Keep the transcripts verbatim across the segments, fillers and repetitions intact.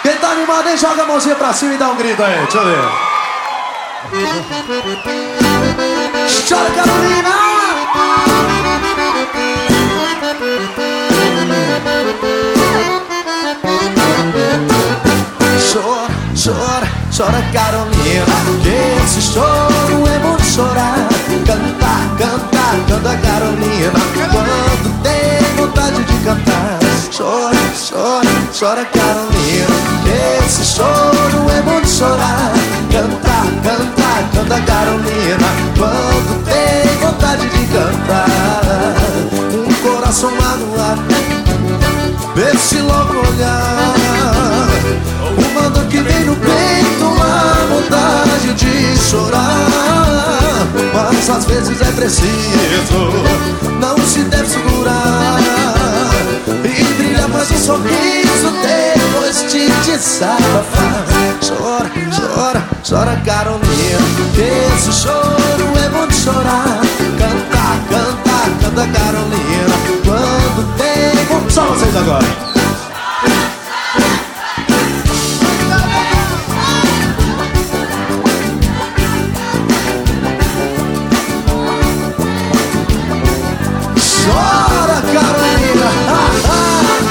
Quem tá animado aí, joga a mãozinha pra cima e dá um grito aí, deixa eu ver. Chora, Carolina! Chora, chora, chora, Carolina, que esse choro é bom de chorar. Canta, canta, canta, Carolina, quando tem vontade de cantar. Chora, chora, chora, Carolina, que esse choro é bom de chorar. Canta, canta, canta, Carolina, quando tem vontade de cantar. Um coração magoado, vê se logo olhar. Uma dor que vem no peito, uma vontade de chorar. Mas às vezes é preciso, não se deve segurar. E brilha mais um sorriso depois de desabafar. Chora, chora, chora, Carolina, que esse choro é bom de chorar. Canta, canta, canta, Carolina, quando tem... Só vocês agora. Chora, Carolina! Ah, ah.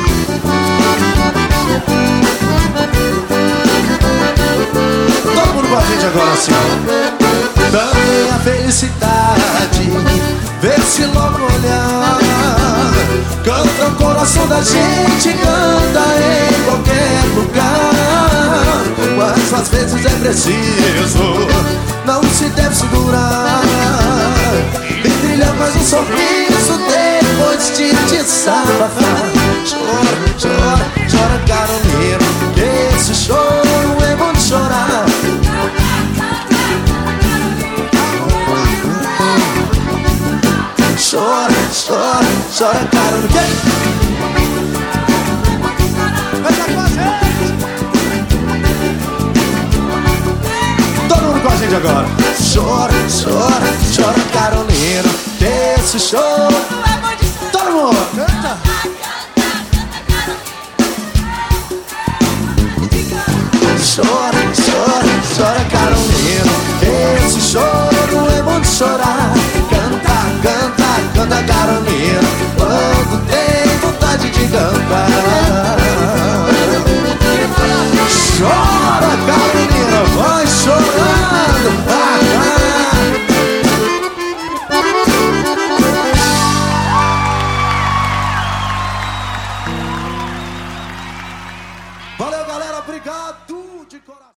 Todo mundo com a gente agora assim, ó. Também a felicidade, vê se logo olhar. Canta o coração da gente, canta em qualquer lugar. Mas às vezes é preciso, não se deve segurar. E brilha mais um sorriso depois de desabafar. Chora, chora, chora, Carolina, que esse choro é bom de chorar. Chora, chora, chora, Carolina. Todo mundo com a gente agora. Chora, chora, chora, Carolina, que esse choro é bom de chorar. Todo mundo canta. Chora, chora, chora, Carolina, que esse choro é bom de chorar. Canta, canta, canta, Carolina, quando tem vontade de cantar. Chora, Carolina, vai chorando. Ah, ah. Valeu, galera, obrigado de coração.